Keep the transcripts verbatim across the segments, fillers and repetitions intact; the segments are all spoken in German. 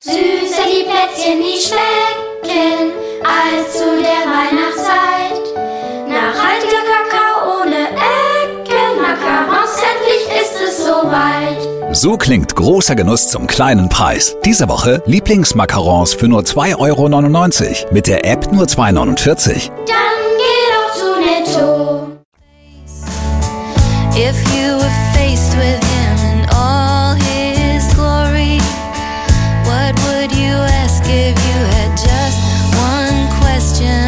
Süßer die Plätzchen, die schmecken, als zu der Weihnachtszeit. Nachhaltiger Kakao ohne Ecken, Macarons, endlich ist es soweit. So klingt großer Genuss zum kleinen Preis. Diese Woche Lieblingsmacarons für nur zwei Euro neunundneunzig. Mit der App nur zwei Euro neunundvierzig. Dann geh doch zu Netto. If you were faced with him in all his glory, what would you ask if you had just one question?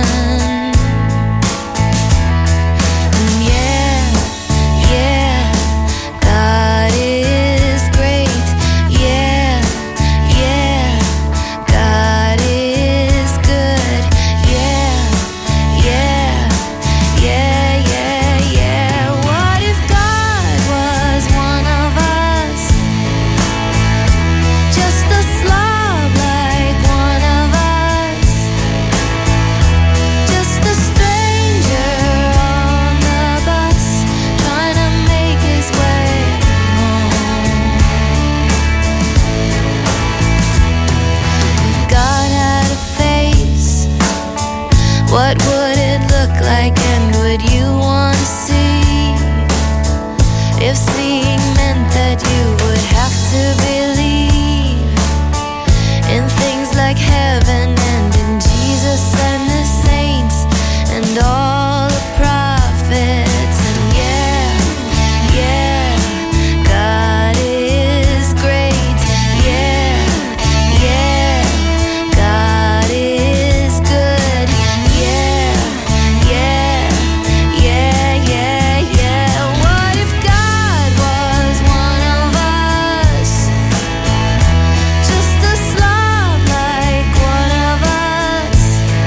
And yeah, yeah, God is great. Yeah, yeah, God is good. Yeah, yeah, yeah, yeah, yeah. What if God was one of us? Just a slob like one of us. Just a stranger on the bus, trying to make his way home. If God had a face, what would it look like, and would you want to see? If seeing meant that you would have to believe in things like heaven and in Jesus and the saints and all the prophets. And yeah, yeah, God is great. Yeah, yeah, God is good. Yeah, yeah, yeah, yeah, yeah. What if God was one of us? Just a slob like one of us.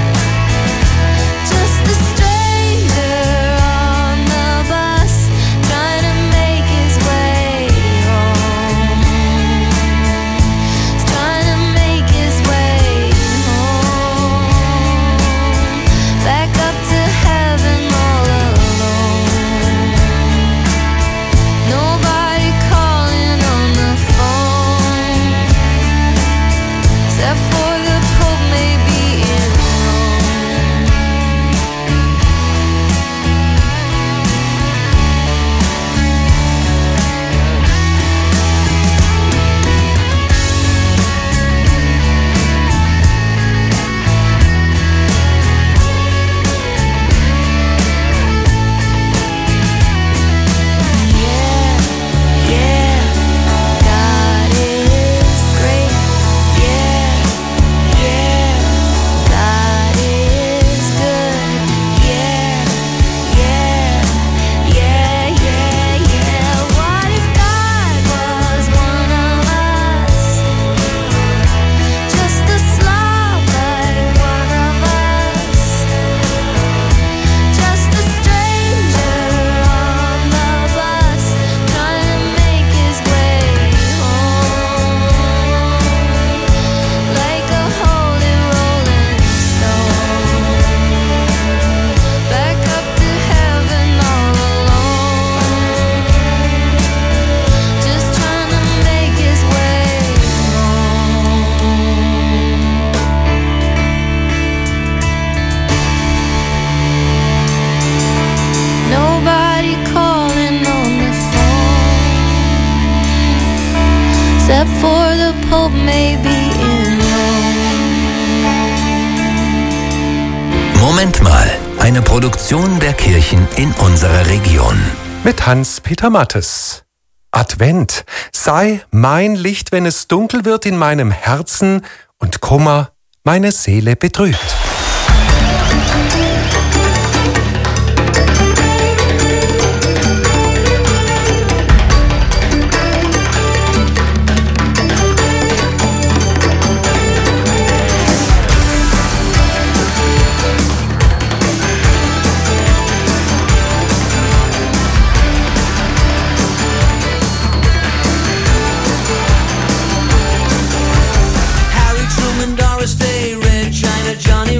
Just a stranger on the bus, trying to make his way home. Trying to make his way home. Back up to heaven all alone. Nobody calling on the phone, except for the Pope maybe in Rome. Yeah, yeah, God is great. Yeah, yeah, God is good. Yeah, yeah, yeah, yeah, yeah. What if God was one of us? Just a slob like one of us. Just a stranger on the bus, trying to make his way home. Like a holy rolling stone. Back up to heaven all alone. Just trying to make his way home. Nobody calling on the phone, except for the Pope maybe in Rome. Moment mal, eine Produktion der Kirchen in unserer Region. Mit Hans-Peter Mattes. Advent, sei mein Licht, wenn es dunkel wird in meinem Herzen und Kummer meine Seele betrübt. Harry Truman, Doris Day, Red China, Johnny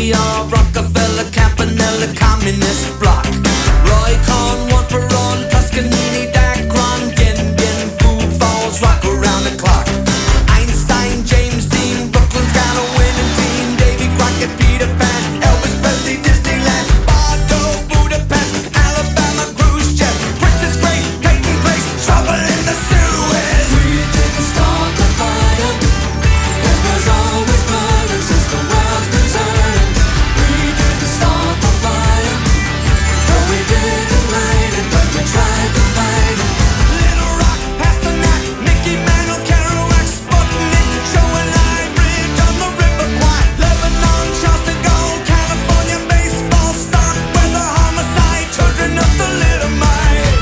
city of Rockefeller, Campanella, Communist Bloc. Roy Cohn, one for on, Toscanini, Dacron, Gen Gen, Foo Falls, rock around the clock. Einstein, James Dean, Brooklyn's got a winning team. Davy Crockett, Peter Pan, Elvis Presley, Disneyland, Bordeaux, Budapest, Alabama, Khrushchev, Princess Grace, Peyton Place, trouble in the Suez. We didn't start the fire. It was always burning since the world's been turning. We didn't start the fire. No, we didn't light it, but we tried to fight it. Little Rock, Pasternak, Mickey Mantle, Kerouac, Sputnik, Show and Line, Bridge on the River Kwai, Lebanon, Charleston Gold, California baseball stock, weather, homicide, children of the little mite.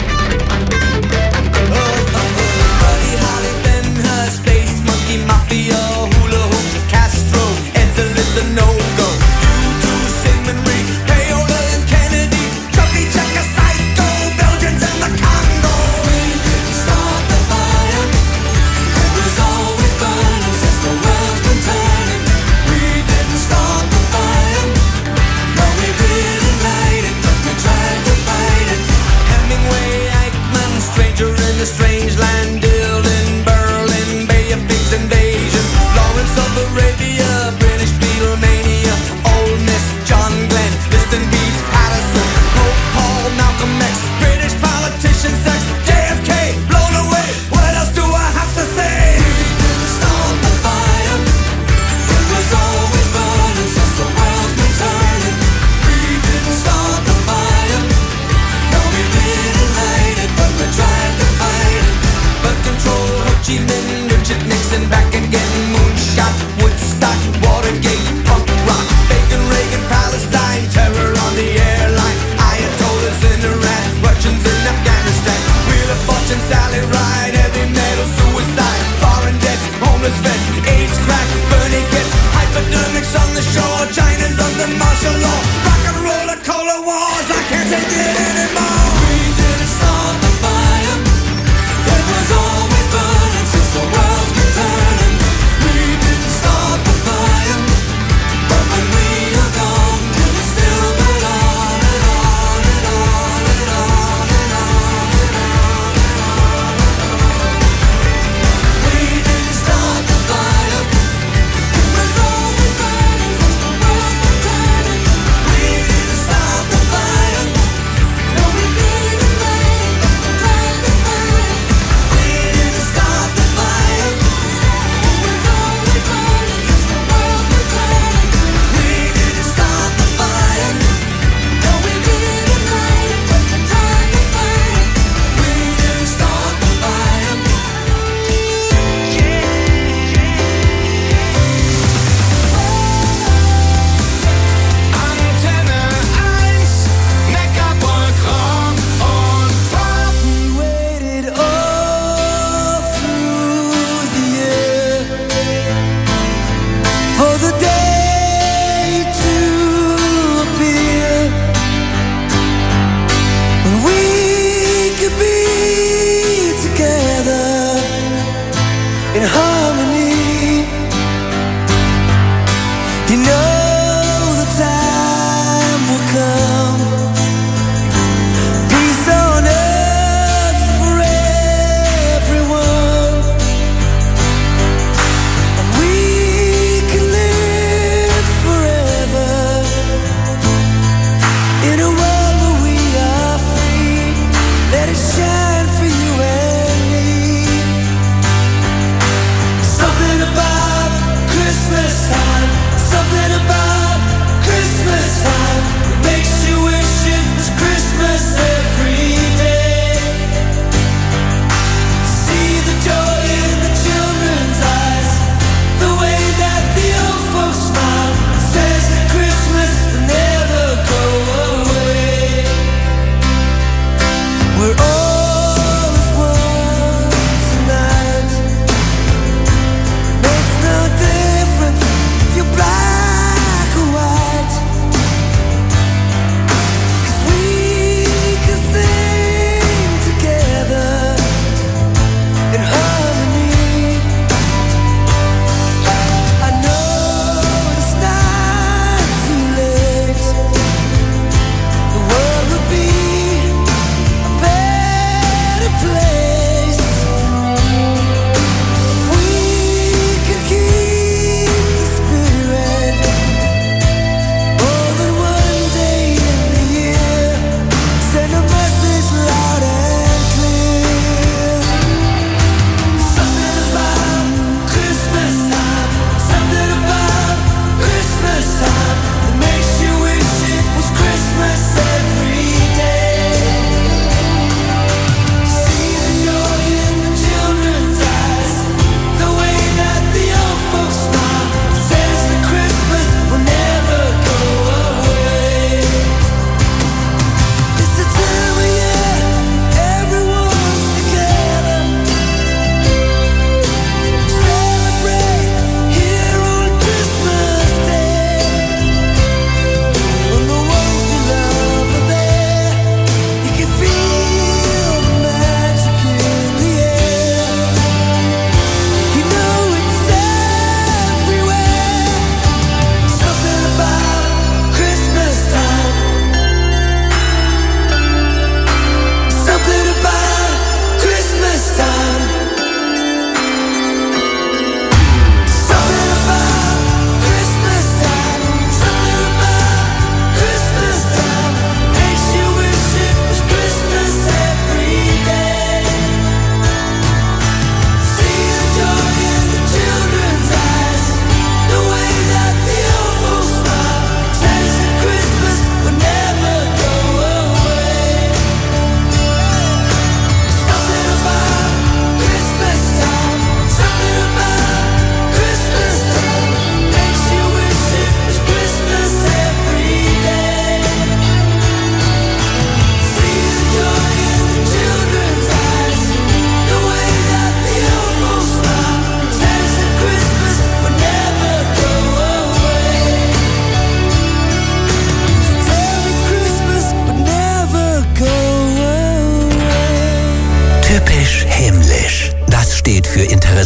Oh, oh, oh. Buddy Holly, Ben Hur, Space Monkey, Mafia, Hula Hoops, Castro, Edsel is a no-go. U two, Sigmund Reed, Payola and Kennedy, Chubby Checker, Psycho, Belgians and the Congo. We didn't start the fire. It was always burning since the world's been turning. We didn't start the fire. No, we didn't light it, but we tried to fight it. Hemingway, Eichmann, stranger in a strange land, Dylan, Berlin, Bay of Pigs invasion, Lawrence of Arabia, British Beatlemania, Ole Miss, John Glenn, Liston Beats, Patterson, Pope Paul, Malcolm X, British politician sex, J F K, blown away. What else do I have to say? We didn't start the fire. It was always burning since the world's been turning. We didn't start the fire. No, we didn't light it, but we tried to fight it. Birth control, Ho Chi Minh, Richard Nixon, back again, moonshot, Woodstock, Watergate, punk rock, Bacon, Reagan, Palestine, terror on the airline, Ayatollahs in Iran, Russians in Afghanistan, Wheel of Fortune, Sally Ride, heavy metal, suicide, foreign debts, homeless vets, AIDS, crack, Bernie gets, hypodermics on the shore, China's under martial law, rock and roll, cola wars, I can't take it anymore. We didn't start the fire. It was always burning since the world's been turning. We didn't start the fire, but when we are gone, it will still burn on and on and on and on and on and on and on. We didn't start the fire. It was always burning since the world's been turning. We didn't start the fire. No, we didn't light it, but we tried to fight it. We didn't start the fire. It was always burning since the world's been turning. We didn't start the fire. No, we didn't light it, but we tried to fight it. We didn't start the fire. Antenne eins, Neckarburg, Rock und Pop. We waited all through the year for the day to appear when we could be together in harmony. You know the time will come, peace on earth for everyone, and we can live forever in a world where we are free. Let it shine for you and me.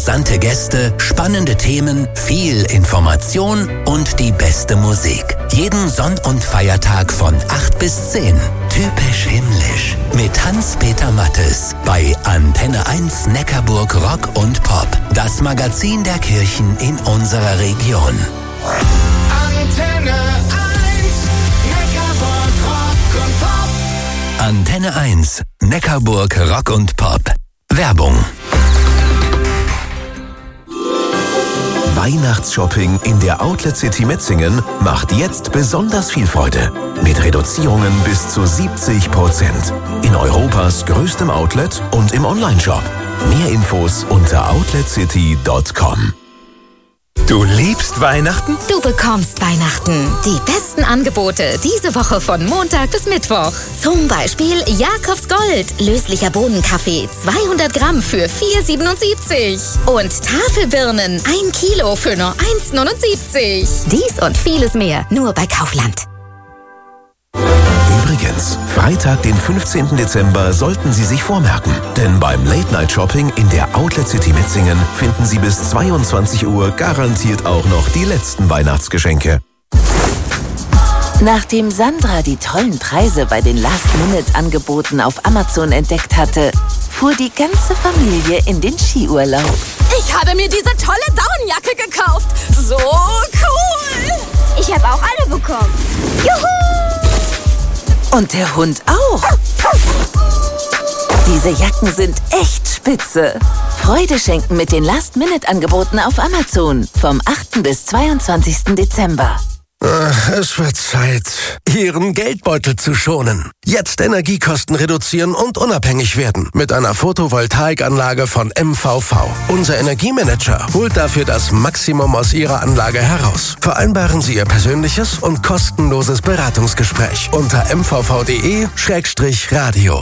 interessante Gäste, spannende Themen, viel Information und die beste Musik. Jeden Sonn- und Feiertag von acht bis zehn. Typisch himmlisch. Mit Hans-Peter Mattes bei Antenne eins Neckarburg Rock und Pop. Das Magazin der Kirchen in unserer Region. Antenne eins, Neckarburg Rock und Pop. Antenne eins Neckarburg Rock und Pop. Werbung. Weihnachtsshopping in der Outlet City Metzingen macht jetzt besonders viel Freude. Mit Reduzierungen bis zu siebzig Prozent. In Europas größtem Outlet und im Onlineshop. Mehr Infos unter outlet city punkt com. Du liebst Weihnachten? Du bekommst Weihnachten. Die besten Angebote diese Woche von Montag bis Mittwoch. Zum Beispiel Jakobs Gold, löslicher Bohnenkaffee, zweihundert Gramm für vier siebenundsiebzig. Und Tafelbirnen, ein Kilo für nur eins neunundsiebzig. Dies und vieles mehr, nur bei Kaufland. Übrigens, Freitag, den fünfzehnten Dezember, sollten Sie sich vormerken. Denn beim Late-Night-Shopping in der Outlet City Metzingen finden Sie bis zweiundzwanzig Uhr garantiert auch noch die letzten Weihnachtsgeschenke. Nachdem Sandra die tollen Preise bei den Last-Minute-Angeboten auf Amazon entdeckt hatte, fuhr die ganze Familie in den Skiurlaub. Ich habe mir diese tolle Daunenjacke gekauft. So cool! Ich habe auch eine bekommen. Juhu! Und der Hund auch. Diese Jacken sind echt spitze. Freude schenken mit den Last-Minute-Angeboten auf Amazon vom achten bis zweiundzwanzigsten Dezember. Es wird Zeit, Ihren Geldbeutel zu schonen. Jetzt Energiekosten reduzieren und unabhängig werden mit einer Photovoltaikanlage von M V V. Unser Energiemanager holt dafür das Maximum aus Ihrer Anlage heraus. Vereinbaren Sie Ihr persönliches und kostenloses Beratungsgespräch unter m v v punkt de Schrägstrich radio.